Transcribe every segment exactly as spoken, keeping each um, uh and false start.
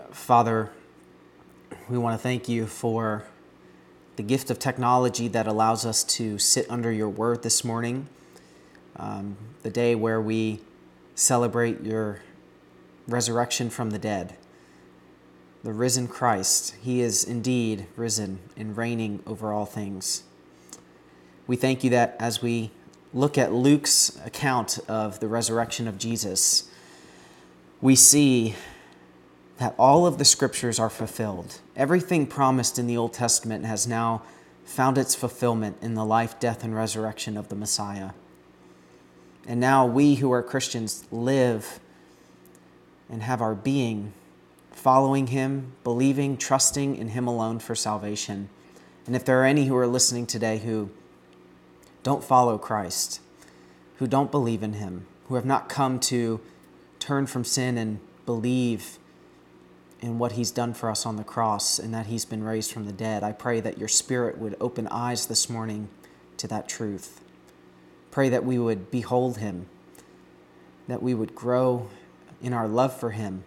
Father, we want to thank you for the gift of technology that allows us to sit under your word this morning, um, the day where we celebrate your resurrection from the dead. The risen Christ, he is indeed risen and reigning over all things. We thank you that as we look at Luke's account of the resurrection of Jesus, we see that all of the scriptures are fulfilled. Everything promised in the Old Testament has now found its fulfillment in the life, death, and resurrection of the Messiah. And now we who are Christians live and have our being following him, believing, trusting in him alone for salvation. And if there are any who are listening today who don't follow Christ, who don't believe in him, who have not come to turn from sin and believe in what he's done for us on the cross and that he's been raised from the dead, I pray that your Spirit would open eyes this morning to that truth. Pray that we would behold him, that we would grow in our love for him.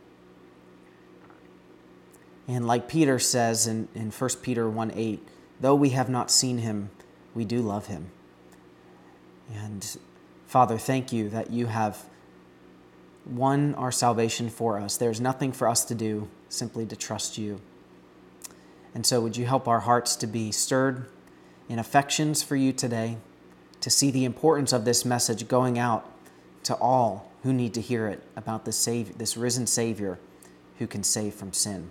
And like Peter says in, in First Peter one eight, though we have not seen him, we do love him. And Father, thank you that you have won our salvation for us. There's nothing for us to do, simply to trust you. And so would you help our hearts to be stirred in affections for you today, to see the importance of this message going out to all who need to hear it about this Savior, this risen Savior who can save from sin.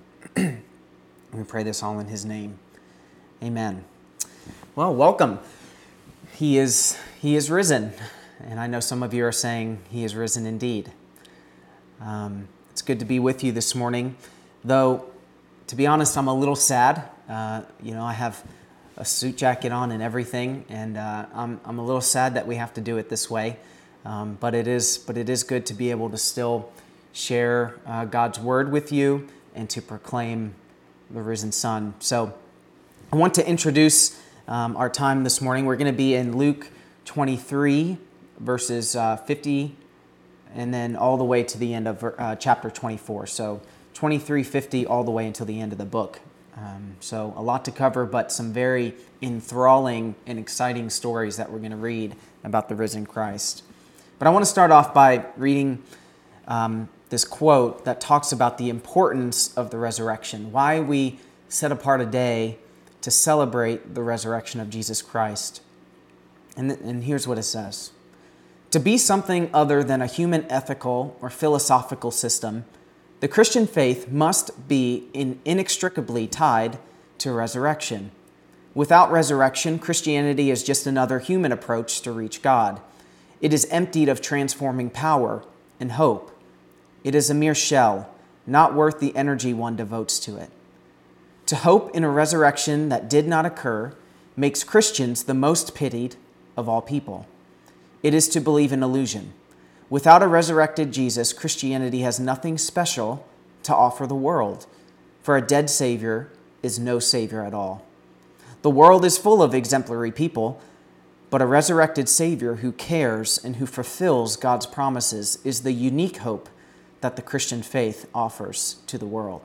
We pray this all in his name. Amen. Well, welcome. He is, he is risen. And I know some of you are saying he is risen indeed. Um, it's good to be with you this morning, though, to be honest, I'm a little sad. Uh, you know, I have a suit jacket on and everything, and uh, I'm I'm a little sad that we have to do it this way. Um, but it is but it is good to be able to still share uh, God's word with you and to proclaim the risen Son. So, I want to introduce um, our time this morning. We're going to be in Luke twenty-three, verses uh, fifty. And then all the way to the end of uh, chapter twenty-four. So twenty-three, fifty, all the way until the end of the book. Um, so a lot to cover, but some very enthralling and exciting stories that we're going to read about the risen Christ. But I want to start off by reading um, this quote that talks about the importance of the resurrection, why we set apart a day to celebrate the resurrection of Jesus Christ. And, th- and here's what it says. To be something other than a human ethical or philosophical system, the Christian faith must be in inextricably tied to resurrection. Without resurrection, Christianity is just another human approach to reach God. It is emptied of transforming power and hope. It is a mere shell, not worth the energy one devotes to it. To hope in a resurrection that did not occur makes Christians the most pitied of all people. It is to believe in illusion. Without a resurrected Jesus, Christianity has nothing special to offer the world, for a dead Savior is no Savior at all. The world is full of exemplary people, but a resurrected Savior who cares and who fulfills God's promises is the unique hope that the Christian faith offers to the world.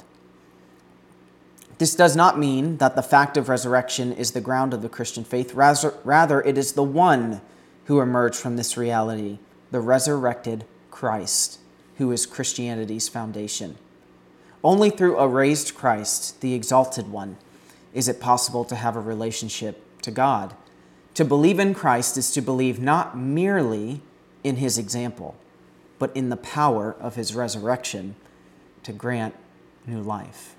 This does not mean that the fact of resurrection is the ground of the Christian faith. Rather, it is the one who emerged from this reality, the resurrected Christ, who is Christianity's foundation. Only through a raised Christ, the exalted one, is it possible to have a relationship to God. To believe in Christ is to believe not merely in his example, but in the power of his resurrection to grant new life.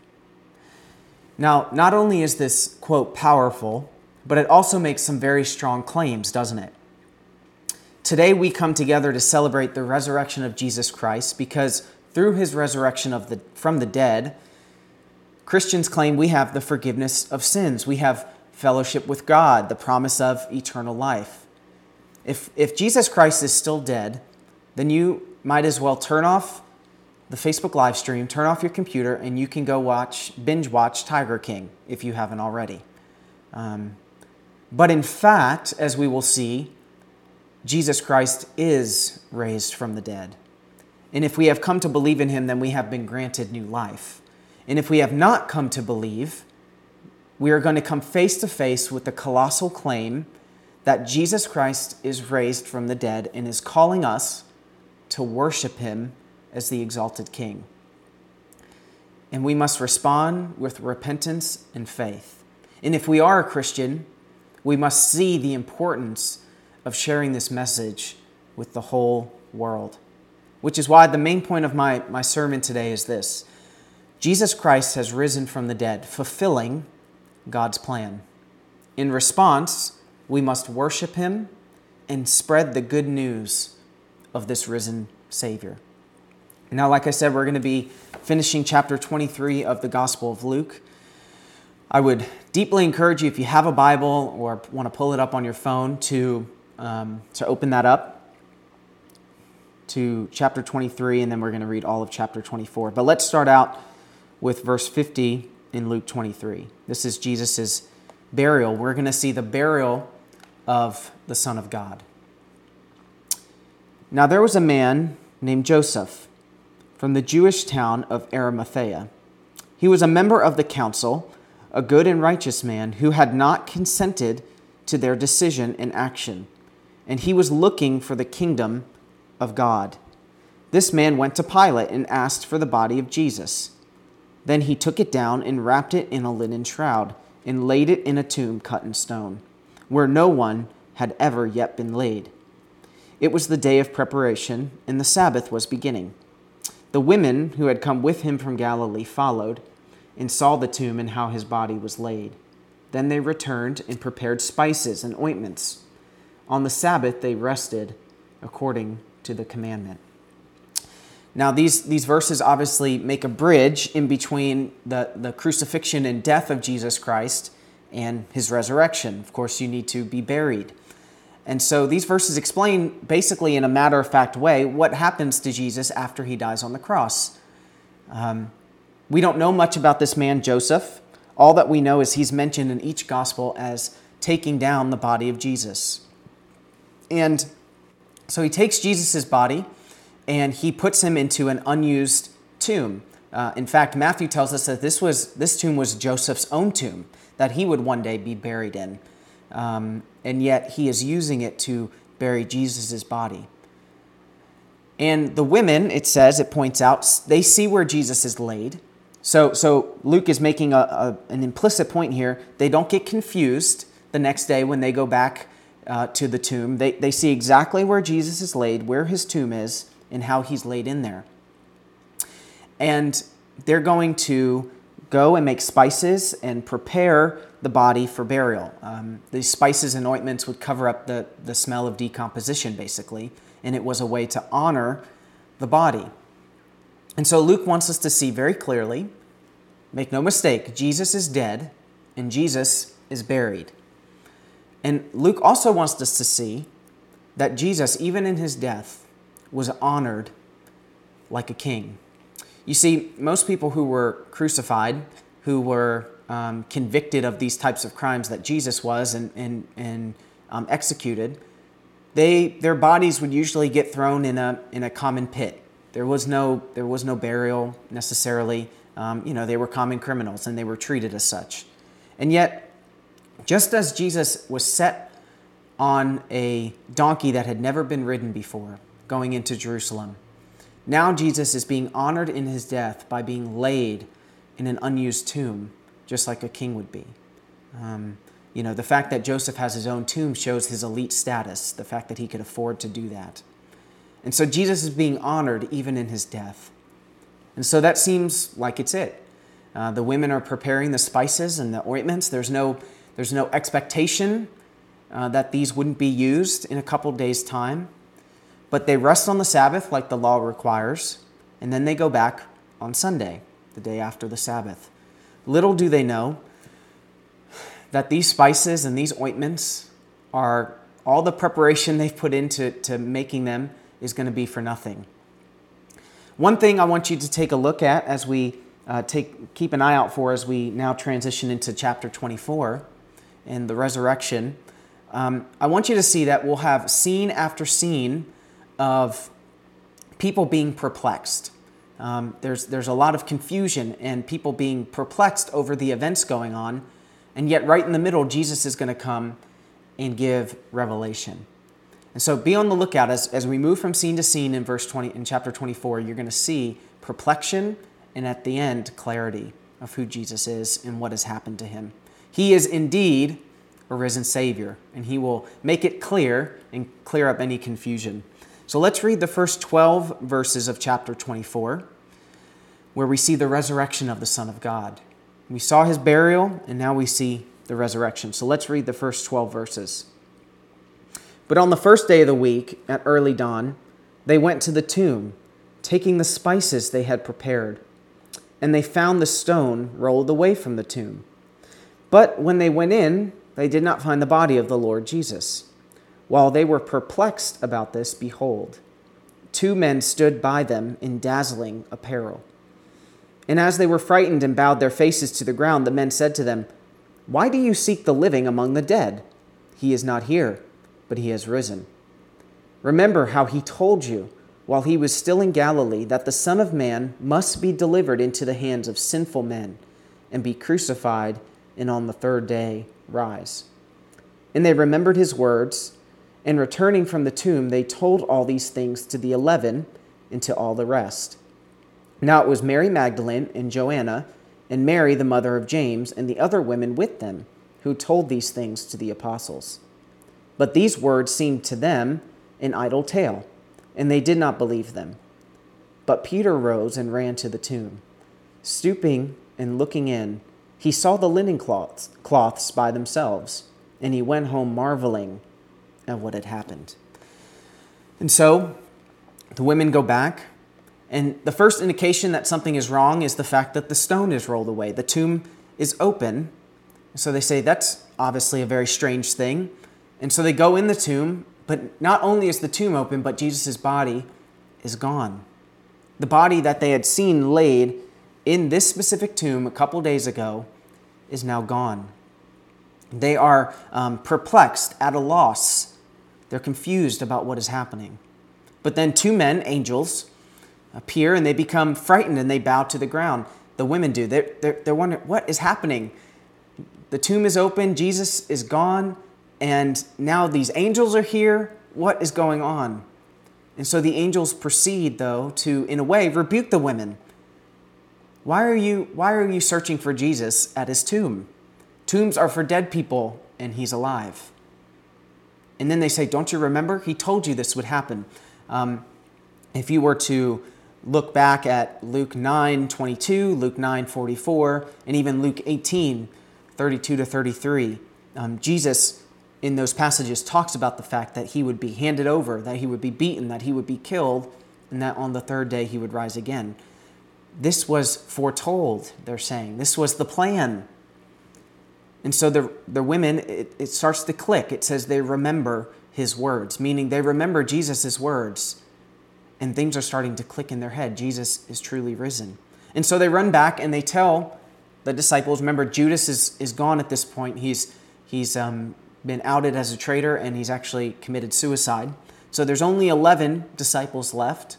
Now, not only is this quote powerful, but it also makes some very strong claims, doesn't it? Today we come together to celebrate the resurrection of Jesus Christ because through his resurrection of the, from the dead, Christians claim we have the forgiveness of sins. We have fellowship with God, the promise of eternal life. If, if Jesus Christ is still dead, then you might as well turn off the Facebook live stream, turn off your computer, and you can go watch, binge watch Tiger King if you haven't already. Um, but in fact, as we will see, Jesus Christ is raised from the dead. And if we have come to believe in him, then we have been granted new life. And if we have not come to believe, we are going to come face to face with the colossal claim that Jesus Christ is raised from the dead and is calling us to worship him as the exalted King. And we must respond with repentance and faith. And if we are a Christian, we must see the importance of sharing this message with the whole world. Which is why the main point of my, my sermon today is this: Jesus Christ has risen from the dead, fulfilling God's plan. In response, we must worship him and spread the good news of this risen Savior. Now, like I said, we're going to be finishing chapter twenty-three of the Gospel of Luke. I would deeply encourage you, if you have a Bible or want to pull it up on your phone, to, um, to open that up to chapter twenty-three, and then we're going to read all of chapter twenty-four. But let's start out with verse fifty in Luke twenty-three. This is Jesus' burial. We're going to see the burial of the Son of God. Now there was a man named Joseph from the Jewish town of Arimathea. He was a member of the council, a good and righteous man who had not consented to their decision and action, and he was looking for the kingdom of God. This man went to Pilate and asked for the body of Jesus. Then he took it down and wrapped it in a linen shroud and laid it in a tomb cut in stone, where no one had ever yet been laid. It was the day of preparation, and the Sabbath was beginning. The women who had come with him from Galilee followed and saw the tomb and how his body was laid. Then they returned and prepared spices and ointments. On the Sabbath they rested according to the commandment. Now these, these verses obviously make a bridge in between the, the crucifixion and death of Jesus Christ and his resurrection. Of course, you need to be buried. And so these verses explain, basically in a matter-of-fact way, what happens to Jesus after he dies on the cross. Um, we don't know much about this man, Joseph. All that we know is he's mentioned in each gospel as taking down the body of Jesus. And so he takes Jesus' body and he puts him into an unused tomb. Uh, in fact, Matthew tells us that this was this tomb was Joseph's own tomb, that he would one day be buried in. Um, and yet he is using it to bury Jesus' body. And the women, it says, it points out, they see where Jesus is laid. So, so Luke is making a, a, an implicit point here. They don't get confused the next day when they go back uh, to the tomb. They, they see exactly where Jesus is laid, where his tomb is, and how he's laid in there. And they're going to go and make spices and prepare the body for burial. Um, these spices and ointments would cover up the, the smell of decomposition, basically, and it was a way to honor the body. And so Luke wants us to see very clearly, make no mistake, Jesus is dead and Jesus is buried. And Luke also wants us to see that Jesus, even in his death, was honored like a king. You see, most people who were crucified, who were um, convicted of these types of crimes that Jesus was and, and, and um, executed, they their bodies would usually get thrown in a in a common pit. There was no there was no burial necessarily. Um, you know, they were common criminals and they were treated as such. And yet, just as Jesus was set on a donkey that had never been ridden before, going into Jerusalem, now Jesus is being honored in his death by being laid in an unused tomb, just like a king would be. Um, you know, the fact that Joseph has his own tomb shows his elite status, the fact that he could afford to do that. And so Jesus is being honored even in his death. And so that seems like it's it. Uh, the women are preparing the spices and the ointments. There's no, there's no expectation uh, that these wouldn't be used in a couple days' time. But they rest on the Sabbath like the law requires, and then they go back on Sunday, the day after the Sabbath. Little do they know that these spices and these ointments are all the preparation they've put into to making them is going to be for nothing. One thing I want you to take a look at as we uh, take keep an eye out for as we now transition into chapter twenty-four and the resurrection, um, I want you to see that we'll have scene after scene of people being perplexed. Um, there's, there's a lot of confusion and people being perplexed over the events going on. And yet right in the middle, Jesus is going to come and give revelation. And so be on the lookout as, as we move from scene to scene in verse twenty, in chapter twenty-four, you're going to see perplexion and at the end, clarity of who Jesus is and what has happened to him. He is indeed a risen Savior, and he will make it clear and clear up any confusion. So let's read the first twelve verses of chapter twenty-four, where we see the resurrection of the Son of God. We saw his burial, and now we see the resurrection. So let's read the first twelve verses. But on the first day of the week, at early dawn, they went to the tomb, taking the spices they had prepared. And they found the stone rolled away from the tomb. But when they went in, they did not find the body of the Lord Jesus. While they were perplexed about this, behold, two men stood by them in dazzling apparel. And as they were frightened and bowed their faces to the ground, the men said to them, "Why do you seek the living among the dead? He is not here, but he has risen. Remember how he told you, while he was still in Galilee, that the Son of Man must be delivered into the hands of sinful men and be crucified, and on the third day rise." And they remembered his words, and returning from the tomb, they told all these things to the eleven and to all the rest. Now it was Mary Magdalene and Joanna and Mary, the mother of James, and the other women with them, who told these things to the apostles. But these words seemed to them an idle tale, and they did not believe them. But Peter rose and ran to the tomb. Stooping and looking in, he saw the linen cloths, cloths by themselves, and he went home marveling at what had happened. And so the women go back, and the first indication that something is wrong is the fact that the stone is rolled away. The tomb is open. So they say that's obviously a very strange thing. And so they go in the tomb, but not only is the tomb open, but Jesus' body is gone. The body that they had seen laid in this specific tomb a couple days ago is now gone. They are um, perplexed, at a loss. They're confused about what is happening. But then two men, angels, appear and they become frightened and they bow to the ground. The women do. They're, they're, they're wondering, what is happening? The tomb is open, Jesus is gone, and now these angels are here. What is going on? And so the angels proceed, though, to, in a way, rebuke the women. Why are you, why are you searching for Jesus at his tomb? Tombs are for dead people, and he's alive. And then they say, don't you remember? He told you this would happen. Um, if you were to look back at Luke nine twenty-two, Luke nine forty-four, and even Luke eighteen thirty-two to thirty-three, um, Jesus in those passages talks about the fact that he would be handed over, that he would be beaten, that he would be killed, and that on the third day he would rise again. This was foretold, they're saying. This was the plan. And so the, the women, it, it starts to click. It says they remember his words, meaning they remember Jesus' words. And things are starting to click in their head. Jesus is truly risen. And so they run back and they tell the disciples, remember Judas is, is gone at this point. He's, he's um, been outed as a traitor and he's actually committed suicide. So there's only eleven disciples left.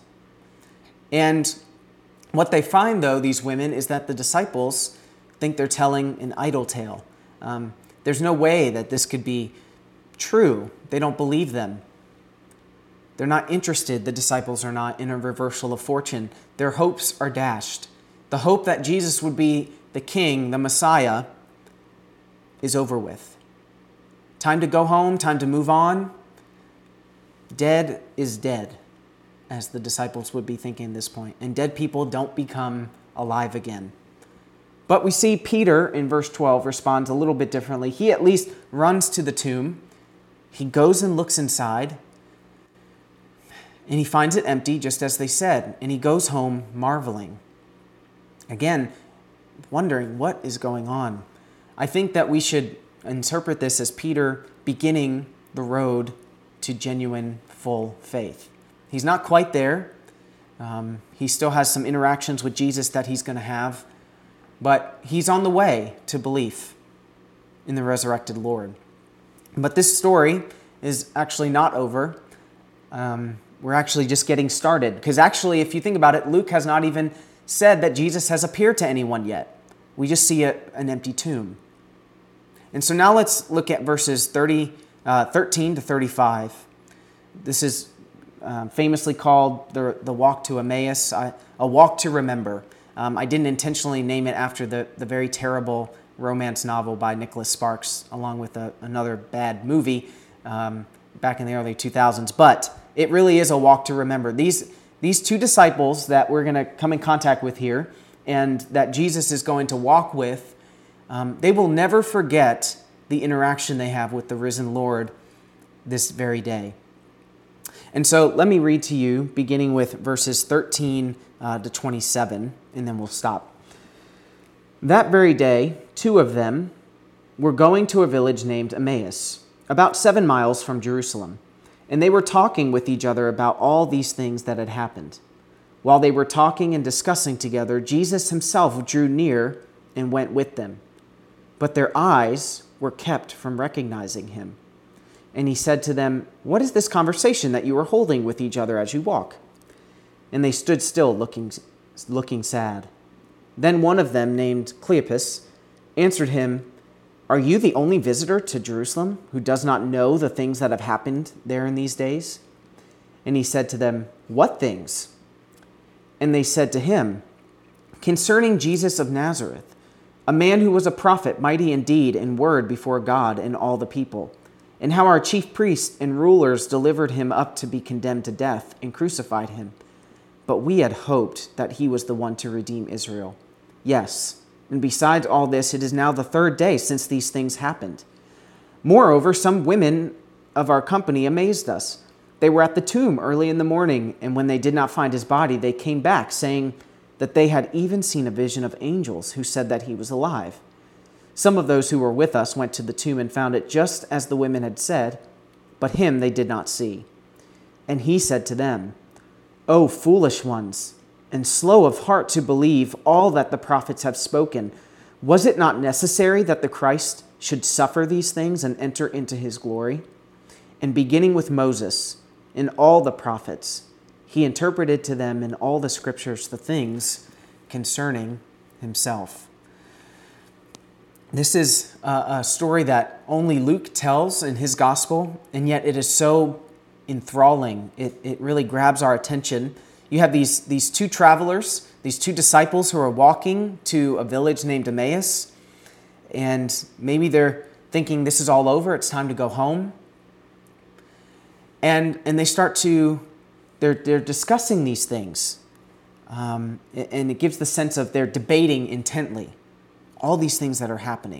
And what they find, though, these women, is that the disciples think they're telling an idle tale. Um, there's no way that this could be true. They don't believe them. They're not interested, the disciples are not, in a reversal of fortune. Their hopes are dashed. The hope that Jesus would be the King, the Messiah, is over with. Time to go home, time to move on. Dead is dead, as the disciples would be thinking at this point. And dead people don't become alive again. But we see Peter in verse twelve responds a little bit differently. He at least runs to the tomb. He goes and looks inside. And he finds it empty, just as they said. And he goes home marveling. Again, wondering what is going on. I think that we should interpret this as Peter beginning the road to genuine, full faith. He's not quite there. Um, he still has some interactions with Jesus that he's going to have. But he's on the way to belief in the resurrected Lord. But this story is actually not over. Um, we're actually just getting started. Because actually, if you think about it, Luke has not even said that Jesus has appeared to anyone yet. We just see a, an empty tomb. And so now let's look at verses thirty, uh, thirteen to thirty-five. This is uh, famously called the, the Walk to Emmaus, I, a walk to remember. Um, I didn't intentionally name it after the, the very terrible romance novel by Nicholas Sparks, along with a, another bad movie um, back in the early two thousands. But it really is a walk to remember. These, these two disciples that we're going to come in contact with here and that Jesus is going to walk with, um, they will never forget the interaction they have with the risen Lord this very day. And so let me read to you, beginning with verses thirteen uh, to twenty-seven, and then we'll stop. That very day, two of them were going to a village named Emmaus, about seven miles from Jerusalem, and they were talking with each other about all these things that had happened. While they were talking and discussing together, Jesus himself drew near and went with them. But their eyes were kept from recognizing him. And he said to them, "What is this conversation that you are holding with each other as you walk?" And they stood still, looking, looking sad. Then one of them, named Cleopas, answered him, "Are you the only visitor to Jerusalem who does not know the things that have happened there in these days?" And he said to them, "What things?" And they said to him, "Concerning Jesus of Nazareth, a man who was a prophet, mighty in deed and word before God and all the people, and how our chief priests and rulers delivered him up to be condemned to death and crucified him. But we had hoped that he was the one to redeem Israel. Yes, and besides all this, it is now the third day since these things happened. Moreover, some women of our company amazed us. They were at the tomb early in the morning, and when they did not find his body, they came back, saying that they had even seen a vision of angels who said that he was alive. Some of those who were with us went to the tomb and found it just as the women had said, but him they did not see. And he said to them, 'O foolish ones, and slow of heart to believe all that the prophets have spoken, was it not necessary that the Christ should suffer these things and enter into his glory?' And beginning with Moses and all the prophets, he interpreted to them in all the scriptures the things concerning himself." This is a story that only Luke tells in his gospel, and yet it is so enthralling. It, it really grabs our attention. You have these, these two travelers, these two disciples who are walking to a village named Emmaus, and maybe they're thinking this is all over, it's time to go home. And, and they start to, they're, they're discussing these things. Um, and it gives the sense of they're debating intently all these things that are happening.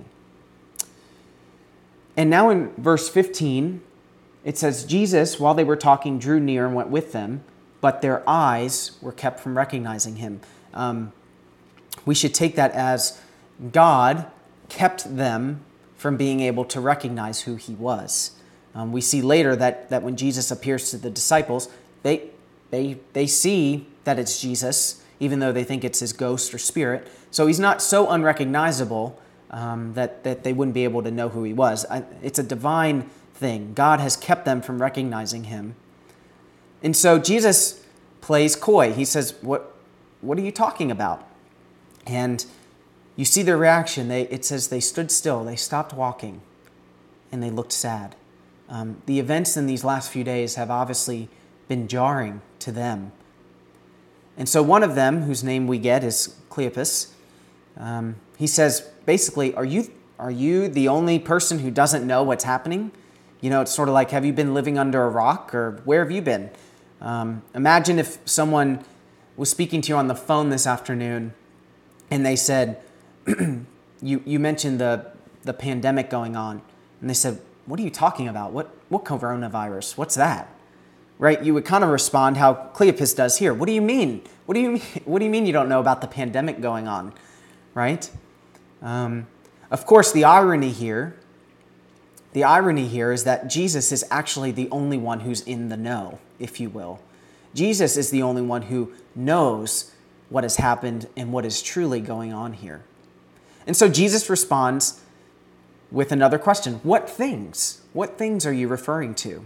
And now in verse fifteen, it says, Jesus, while they were talking, drew near and went with them, but their eyes were kept from recognizing him. Um, we should take that as God kept them from being able to recognize who he was. Um, we see later that, that when Jesus appears to the disciples, they, they, they see that it's Jesus, even though they think it's his ghost or spirit. So he's not so unrecognizable um, that, that they wouldn't be able to know who he was. I, it's a divine thing. God has kept them from recognizing him. And so Jesus plays coy. He says, what, what are you talking about? And you see their reaction. They, it says they stood still. They stopped walking, and they looked sad. Um, the events in these last few days have obviously been jarring to them. And so one of them, whose name we get is Cleopas, um, he says, basically, are you are you the only person who doesn't know what's happening? You know, it's sort of like, have you been living under a rock, or where have you been? Um, imagine if someone was speaking to you on the phone this afternoon, and they said, you you mentioned the the pandemic going on, and they said, what are you talking about? What what coronavirus? What's that? Right? You would kind of respond how Cleopas does here. What do you mean? What do you mean? What do you mean you don't know about the pandemic going on? Right? Um, of course, the irony here, the irony here is that Jesus is actually the only one who's in the know, if you will. Jesus is the only one who knows what has happened and what is truly going on here. And so Jesus responds with another question. What things? What things are you referring to?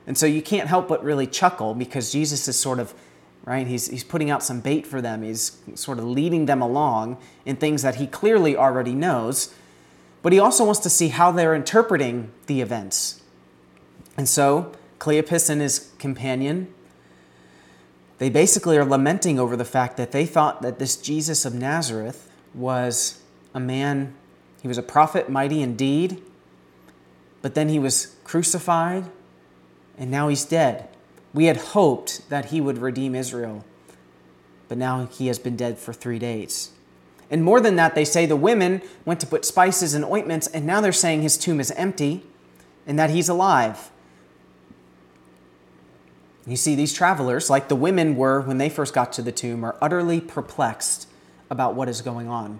And so you can't help but really chuckle because Jesus is sort of, right, he's, he's putting out some bait for them. He's sort of leading them along in things that he clearly already knows, but he also wants to see how they're interpreting the events. And so Cleopas and his companion, they basically are lamenting over the fact that they thought that this Jesus of Nazareth was a man, he was a prophet, mighty in deed, but then he was crucified, and now he's dead. We had hoped that he would redeem Israel, but now he has been dead for three days. And more than that, they say the women went to put spices and ointments, and now they're saying his tomb is empty and that he's alive. You see, these travelers, like the women were when they first got to the tomb, are utterly perplexed about what is going on.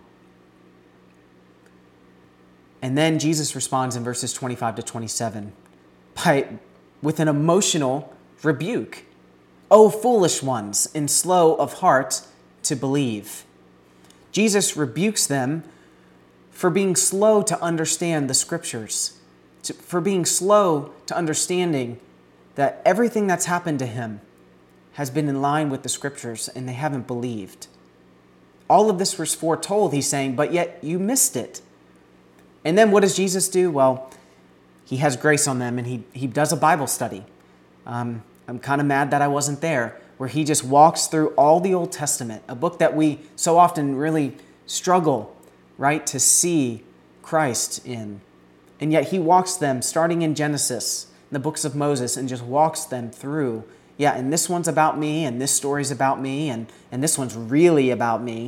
And then Jesus responds in verses twenty-five to twenty-seven by with an emotional rebuke. O foolish ones, and slow of heart to believe. Jesus rebukes them for being slow to understand the scriptures, to, for being slow to understanding that everything that's happened to him has been in line with the scriptures and they haven't believed. All of this was foretold, he's saying, but yet you missed it. And then what does Jesus do? Well, he has grace on them and he, he does a Bible study. Um, I'm kind of mad that I wasn't there, where he just walks through all the Old Testament, a book that we so often really struggle, right, to see Christ in. And yet he walks them, starting in Genesis, the books of Moses, and just walks them through. Yeah, and this one's about me, and this story's about me, and, and this one's really about me.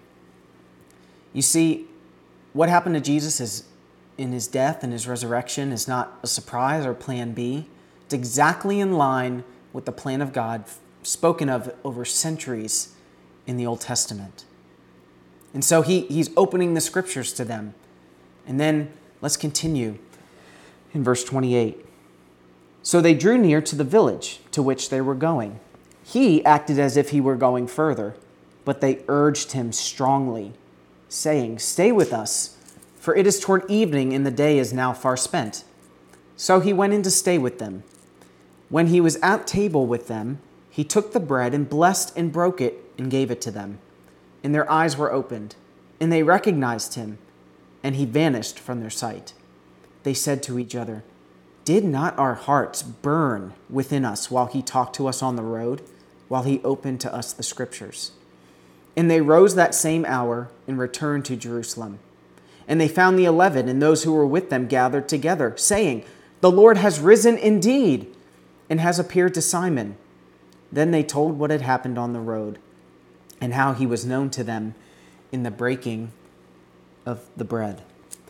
You see, what happened to Jesus is in his death and his resurrection is not a surprise or plan B. It's exactly in line with the plan of God spoken of over centuries in the Old Testament. And so he, he's opening the scriptures to them. And then let's continue in verse twenty-eight. So they drew near to the village to which they were going. He acted as if he were going further, but they urged him strongly, saying, Stay with us, for it is toward evening and the day is now far spent. So he went in to stay with them. When he was at table with them, he took the bread and blessed and broke it and gave it to them. And their eyes were opened, and they recognized him, and he vanished from their sight. They said to each other, Did not our hearts burn within us while he talked to us on the road, while he opened to us the scriptures? And they rose that same hour and returned to Jerusalem. And they found the eleven and those who were with them gathered together, saying, The Lord has risen indeed, and has appeared to Simon. Then they told what had happened on the road, and how he was known to them in the breaking of the bread.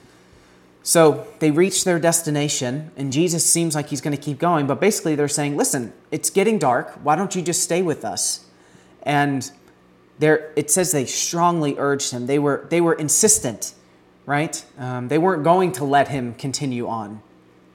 So they reach their destination, and Jesus seems like he's going to keep going, but basically they're saying, listen, it's getting dark. Why don't you just stay with us? And there, it says they strongly urged him. They were, they were insistent, right? Um, they weren't going to let him continue on.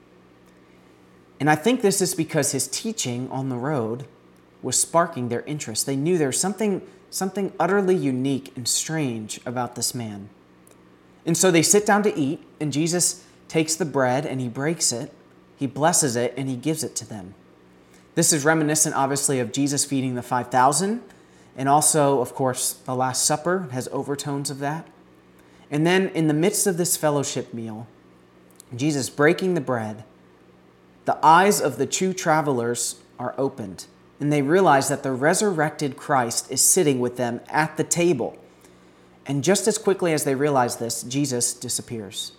And I think this is because his teaching on the road was sparking their interest. They knew there was something, something utterly unique and strange about this man. And so they sit down to eat, and Jesus takes the bread and he breaks it, he blesses it, and he gives it to them. This is reminiscent, obviously, of Jesus feeding the five thousand, and also, of course, the Last Supper has overtones of that. And then in the midst of this fellowship meal, Jesus breaking the bread, the eyes of the two travelers are opened, and they realize that the resurrected Christ is sitting with them at the table. And just as quickly as they realize this, Jesus disappears.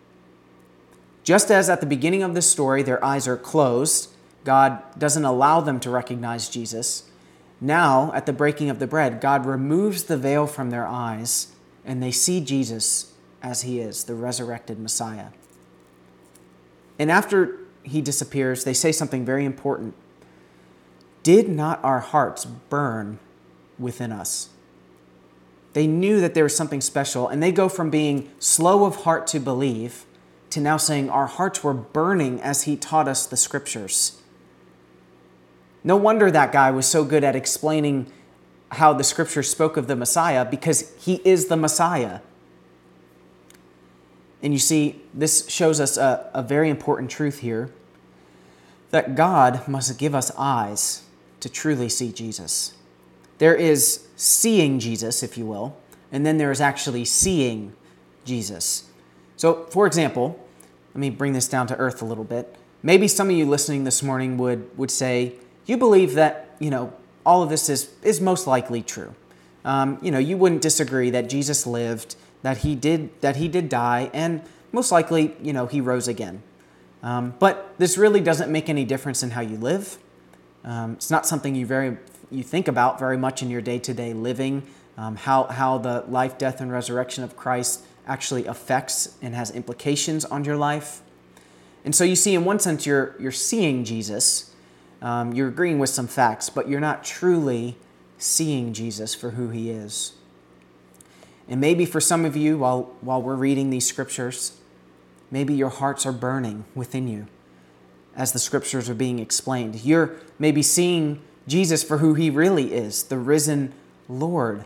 Just as at the beginning of this story, their eyes are closed, God doesn't allow them to recognize Jesus. Now, at the breaking of the bread, God removes the veil from their eyes, and they see Jesus as he is, the resurrected Messiah. And after he disappears, they say something very important. Did not our hearts burn within us? They knew that there was something special, and they go from being slow of heart to believe to now saying our hearts were burning as he taught us the scriptures. No wonder that guy was so good at explaining how the scriptures spoke of the Messiah, because he is the Messiah. And you see, this shows us a, a very important truth here. that God must give us eyes to truly see Jesus. There is seeing Jesus, if you will, and then there is actually seeing Jesus. So, for example, let me bring this down to earth a little bit. Maybe some of you listening this morning would, would say, you believe that, you know, all of this is, is most likely true. Um, you know, you wouldn't disagree that Jesus lived, that he did, that he did die, and most likely, you know, he rose again. Um, but this really doesn't make any difference in how you live. Um, it's not something you very you think about very much in your day-to-day living, um, how, how the life, death, and resurrection of Christ actually affects and has implications on your life. And so you see, in one sense, you're, you're seeing Jesus. Um, you're agreeing with some facts, but you're not truly seeing Jesus for who he is. And maybe for some of you, while, while we're reading these scriptures, maybe your hearts are burning within you as the scriptures are being explained. You're maybe seeing Jesus for who he really is, the risen Lord.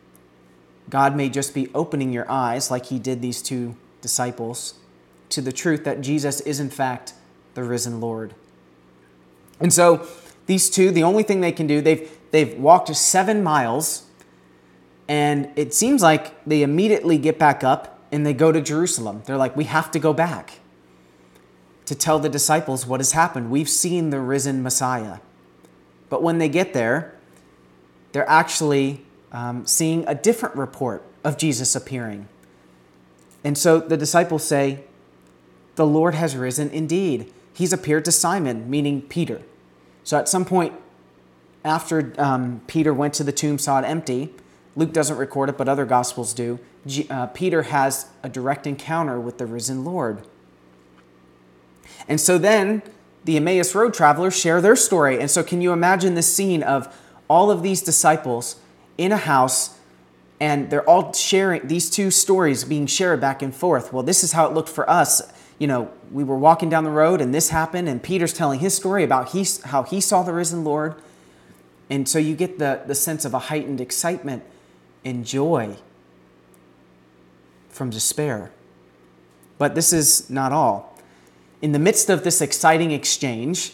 God may just be opening your eyes, like he did these two disciples, to the truth that Jesus is in fact the risen Lord. And so these two, the only thing they can do, they've, they've walked seven miles, and it seems like they immediately get back up and they go to Jerusalem. They're like, we have to go back to tell the disciples what has happened. We've seen the risen Messiah. But when they get there, they're actually um, seeing a different report of Jesus appearing. And so the disciples say, the Lord has risen indeed. He's appeared to Simon, meaning Peter. So at some point after um, Peter went to the tomb, saw it empty, Luke doesn't record it, but other Gospels do, G- uh, Peter has a direct encounter with the risen Lord. And so then the Emmaus road travelers share their story. And so can you imagine this scene of all of these disciples in a house, and they're all sharing these two stories being shared back and forth? Well, this is how it looked for us. You know, we were walking down the road and this happened, and Peter's telling his story about he, how he saw the risen Lord. And so you get the, the sense of a heightened excitement and joy from despair. But this is not all. In the midst of this exciting exchange,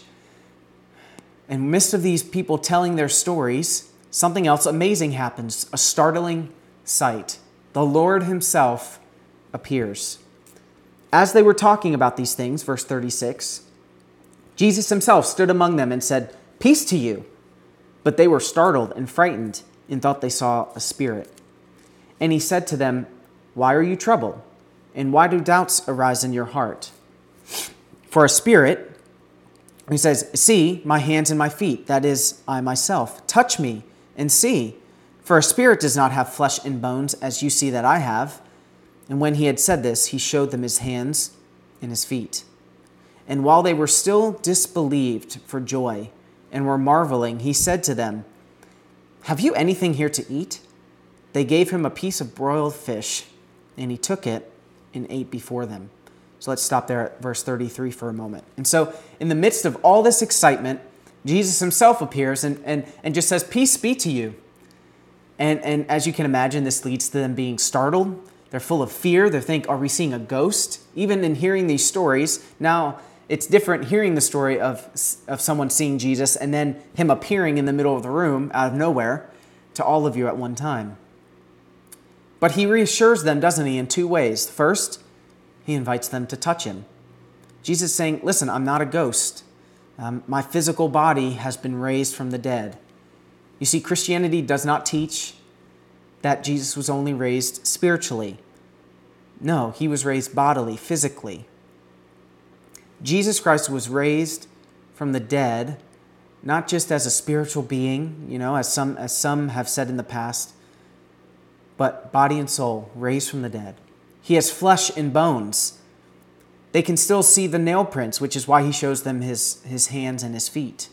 in the midst of these people telling their stories, something else amazing happens, a startling sight. The Lord himself appears. As they were talking about these things, verse thirty-six, Jesus himself stood among them and said, "Peace to you." But they were startled and frightened and thought they saw a spirit. And he said to them, "Why are you troubled? And why do doubts arise in your heart? For a spirit," he says, "see my hands and my feet, that is, I myself. Touch me and see. For a spirit does not have flesh and bones, as you see that I have." And when he had said this, he showed them his hands and his feet. And while they were still disbelieved for joy and were marveling, he said to them, "Have you anything here to eat?" They gave him a piece of broiled fish, and he took it and ate before them. So let's stop there at verse thirty-three for a moment. And so in the midst of all this excitement, Jesus himself appears and, and, and just says, "Peace be to you." And, and as you can imagine, this leads to them being startled. They're full of fear. They think, are we seeing a ghost? Even in hearing these stories, now it's different hearing the story of, of someone seeing Jesus and then him appearing in the middle of the room out of nowhere to all of you at one time. But he reassures them, doesn't he, in two ways. First, he invites them to touch him. Jesus is saying, listen, I'm not a ghost. Um, my physical body has been raised from the dead. You see, Christianity does not teach that Jesus was only raised spiritually. No, he was raised bodily, physically. Jesus Christ was raised from the dead, not just as a spiritual being, you know, as some, as some have said in the past, but body and soul, raised from the dead. He has flesh and bones. They can still see the nail prints, which is why he shows them his, his hands and his feet.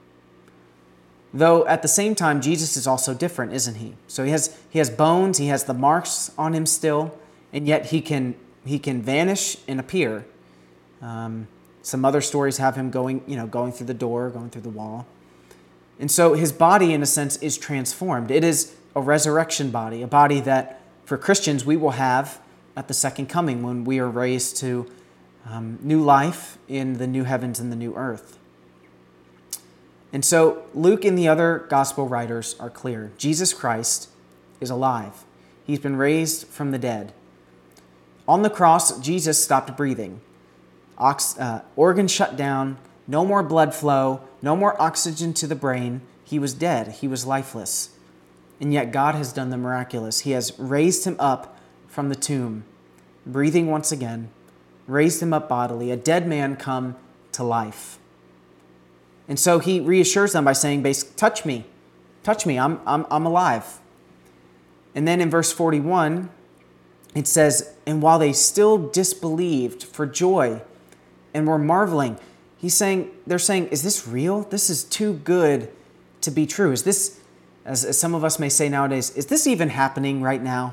Though at the same time, Jesus is also different, isn't he? So he has he has bones, he has the marks on him still, and yet he can he can vanish and appear. Um, some other stories have him going, you know, going through the door, going through the wall. And so his body, in a sense, is transformed. It is a resurrection body, a body that, for Christians, we will have at the second coming when we are raised to um, new life in the new heavens and the new earth. And so Luke and the other gospel writers are clear. Jesus Christ is alive. He's been raised from the dead. On the cross, Jesus stopped breathing. Ox, uh, organs shut down, no more blood flow, no more oxygen to the brain. He was dead. He was lifeless. And yet God has done the miraculous. He has raised him up from the tomb, breathing once again, raised him up bodily, a dead man come to life. And so he reassures them by saying, basically, touch me, touch me, I'm, I'm, I'm alive. And then in verse forty-one, it says, and while they still disbelieved for joy and were marveling, he's saying, they're saying, is this real? This is too good to be true. Is this, as, as some of us may say nowadays, is this even happening right now?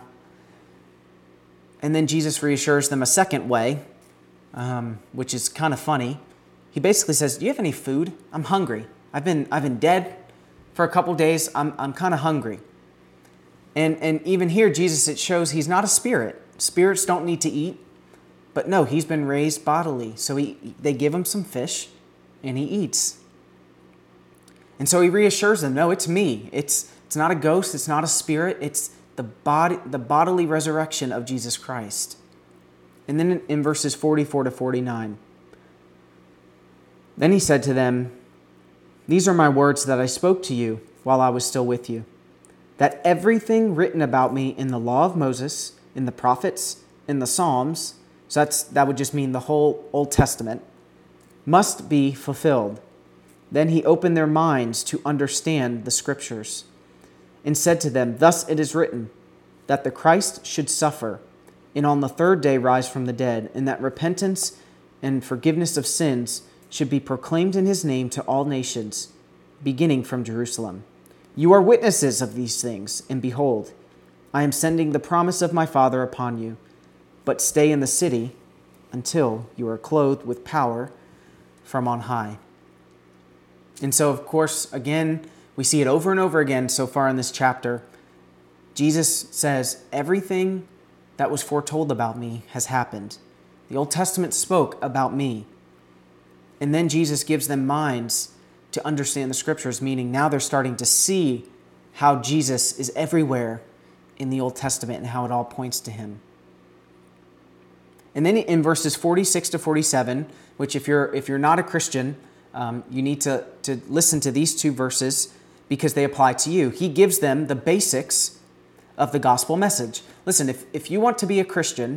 And then Jesus reassures them a second way, um, which is kind of funny. He basically says, do you have any food? I'm hungry. I've been I've been dead for a couple days. I'm I'm kind of hungry. And and even here, Jesus, it shows he's not a spirit. Spirits don't need to eat. But no, he's been raised bodily. So he they give him some fish and he eats. And so he reassures them, no, it's me. It's it's not a ghost, it's not a spirit, it's the body the bodily resurrection of Jesus Christ. And then in, in verses forty-four to forty-nine, then he said to them, these are my words that I spoke to you while I was still with you, that everything written about me in the law of Moses, in the prophets, in the Psalms, so that's that would just mean the whole Old Testament, must be fulfilled. Then he opened their minds to understand the Scriptures and said to them, thus it is written, that the Christ should suffer and on the third day rise from the dead, and that repentance and forgiveness of sins should be proclaimed in his name to all nations, beginning from Jerusalem. You are witnesses of these things, and behold, I am sending the promise of my Father upon you, but stay in the city until you are clothed with power from on high. And so, of course, again, we see it over and over again so far in this chapter. Jesus says, everything that was foretold about me has happened. The Old Testament spoke about me. And then Jesus gives them minds to understand the Scriptures, meaning now they're starting to see how Jesus is everywhere in the Old Testament and how it all points to him. And then in verses forty-six to forty-seven, which if you're if you're not a Christian, um, you need to, to listen to these two verses because they apply to you. He gives them the basics of the gospel message. Listen, if, if you want to be a Christian,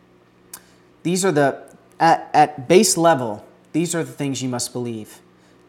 these are the, at, at base level, these are the things you must believe.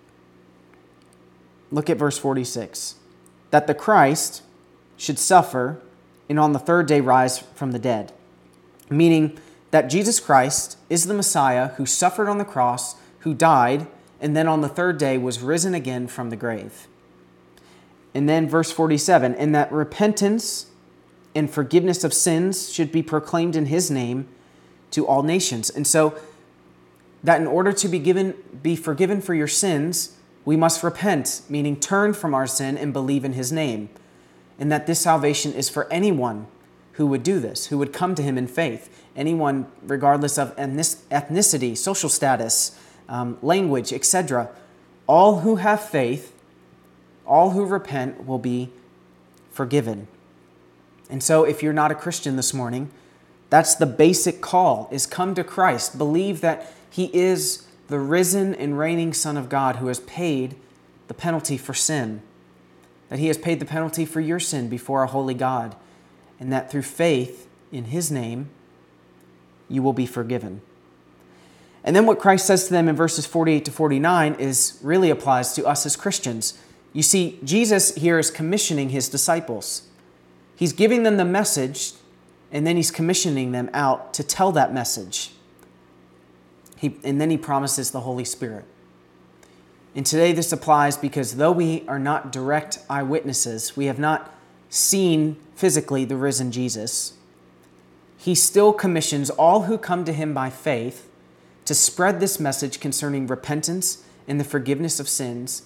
Look at verse forty-six. That the Christ should suffer and on the third day rise from the dead. Meaning that Jesus Christ is the Messiah who suffered on the cross, who died, and then on the third day was risen again from the grave. And then verse forty-seven, and that repentance and forgiveness of sins should be proclaimed in his name to all nations. And so that in order to be given, be forgiven for your sins, we must repent, meaning turn from our sin and believe in his name. And that this salvation is for anyone who would do this, who would come to him in faith. Anyone, regardless of ethnicity, social status, um, language, et cetera. All who have faith, all who repent will be forgiven. And so if you're not a Christian this morning, that's the basic call, is come to Christ. Believe that he is the risen and reigning Son of God who has paid the penalty for sin. That he has paid the penalty for your sin before a holy God. And that through faith in his name, you will be forgiven. And then what Christ says to them in verses forty-eight to forty-nine is really applies to us as Christians. You see, Jesus here is commissioning his disciples. He's giving them the message, and then he's commissioning them out to tell that message. He, and then he promises the Holy Spirit. And today this applies because though we are not direct eyewitnesses, we have not seen physically the risen Jesus, he still commissions all who come to him by faith to spread this message concerning repentance and the forgiveness of sins,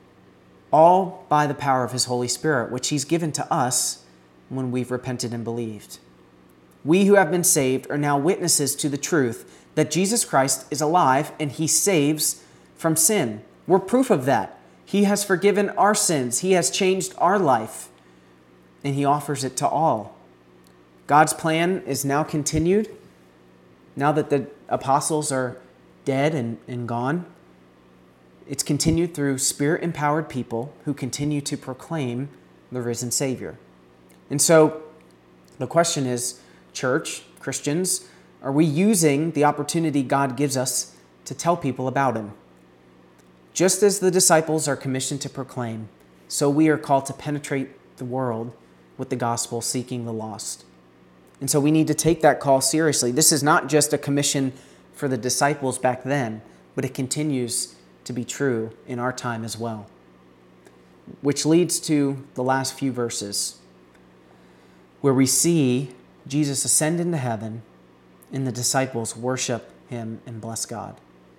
all by the power of his Holy Spirit, which he's given to us when we've repented and believed. We who have been saved are now witnesses to the truth that Jesus Christ is alive and he saves from sin. We're proof of that. He has forgiven our sins. He has changed our life, and he offers it to all. God's plan is now continued. Now that the apostles are dead and, and gone, it's continued through Spirit-empowered people who continue to proclaim the risen Savior. And so the question is, church, Christians, are we using the opportunity God gives us to tell people about him? Just as the disciples are commissioned to proclaim, so we are called to penetrate the world with the gospel, seeking the lost. And so we need to take that call seriously. This is not just a commission for the disciples back then, but it continues to be true in our time as well. Which leads to the last few verses, where we see Jesus ascend into heaven and the disciples worship him and bless God.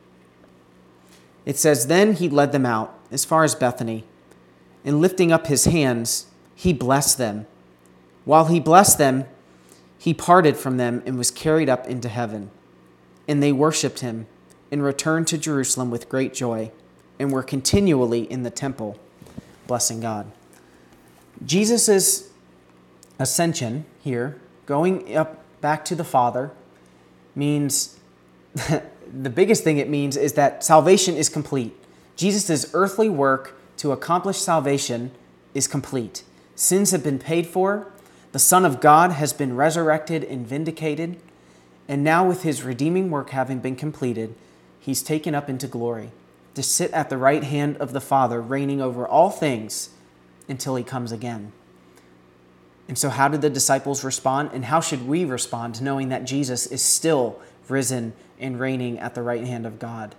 It says, "Then he led them out as far as Bethany, and lifting up his hands, he blessed them. While he blessed them, he parted from them and was carried up into heaven. And they worshiped him and returned to Jerusalem with great joy and were continually in the temple, blessing God." Jesus' ascension here, going up back to the Father, means the biggest thing it means is that salvation is complete. Jesus' earthly work to accomplish salvation is complete. Sins have been paid for. The Son of God has been resurrected and vindicated. And now with his redeeming work having been completed, he's taken up into glory to sit at the right hand of the Father, reigning over all things until he comes again. And so how did the disciples respond? And how should we respond, knowing that Jesus is still risen and reigning at the right hand of God?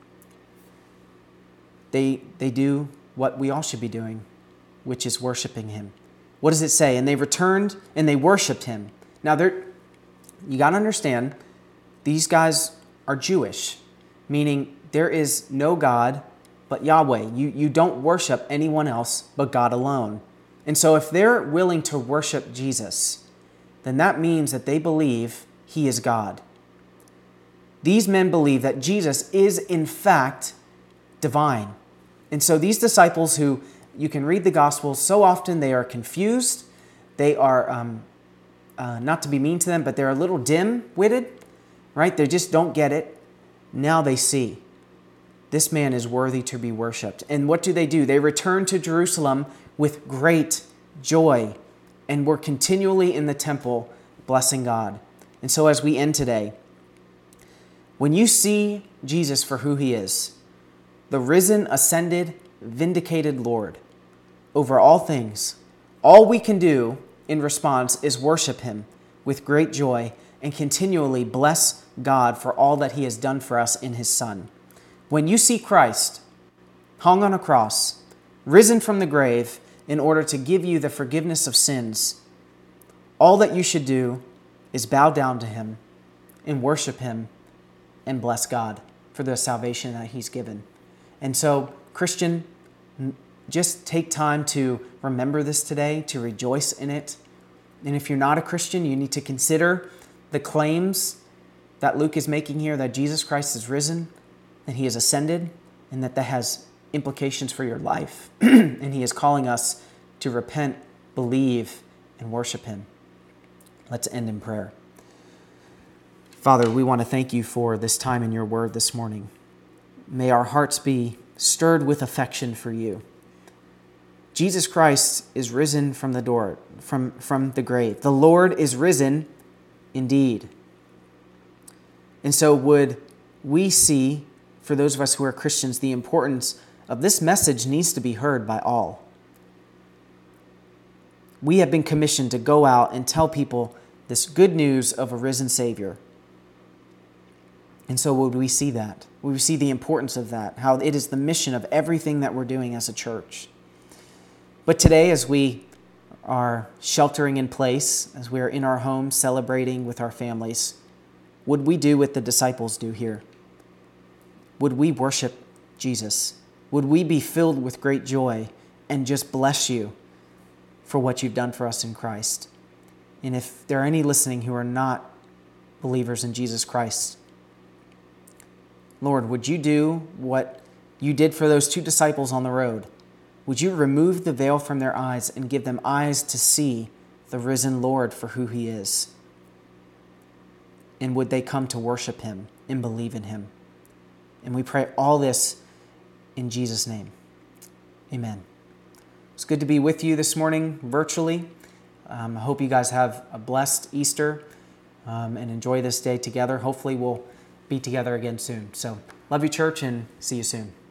They, they do what we all should be doing, which is worshiping him. What does it say? And they returned and they worshiped him. Now, they're, you got to understand, these guys are Jewish, meaning there is no God but Yahweh. You, you don't worship anyone else but God alone. And so if they're willing to worship Jesus, then that means that they believe he is God. These men believe that Jesus is in fact divine. And so these disciples who, you can read the Gospels, so often they are confused. They are, um, uh, not to be mean to them, but they're a little dim-witted, right? They just don't get it. Now they see. This man is worthy to be worshipped. And what do they do? They return to Jerusalem with great joy and were continually in the temple blessing God. And so as we end today, when you see Jesus for who he is, the risen, ascended, vindicated Lord over all things, all we can do in response is worship him with great joy and continually bless God for all that he has done for us in his Son. When you see Christ hung on a cross, risen from the grave in order to give you the forgiveness of sins, all that you should do is bow down to him and worship him and bless God for the salvation that he's given. And so, Christian, just take time to remember this today, to rejoice in it. And if you're not a Christian, you need to consider the claims that Luke is making here, that Jesus Christ is risen, that he has ascended, and that that has implications for your life. And he is calling us to repent, believe, and worship him. Let's end in prayer. Father, we want to thank you for this time in your word this morning. May our hearts be stirred with affection for you. Jesus Christ is risen from the door, from, from the grave. The Lord is risen indeed. And so would we see, for those of us who are Christians, the importance of this message needs to be heard by all. We have been commissioned to go out and tell people this good news of a risen Savior. And so would we see that? Would we see the importance of that? How it is the mission of everything that we're doing as a church. But today, as we are sheltering in place, as we are in our homes celebrating with our families, would we do what the disciples do here? Would we worship Jesus? Would we be filled with great joy and just bless you for what you've done for us in Christ? And if there are any listening who are not believers in Jesus Christ, Lord, would you do what you did for those two disciples on the road. Would you remove the veil from their eyes and give them eyes to see the risen Lord for who he is? And would they come to worship him and believe in him? And we pray all this in Jesus' name. Amen. It's good to be with you this morning virtually. Um, I hope you guys have a blessed Easter um, and enjoy this day together. Hopefully we'll be together again soon. So love you, church, and see you soon.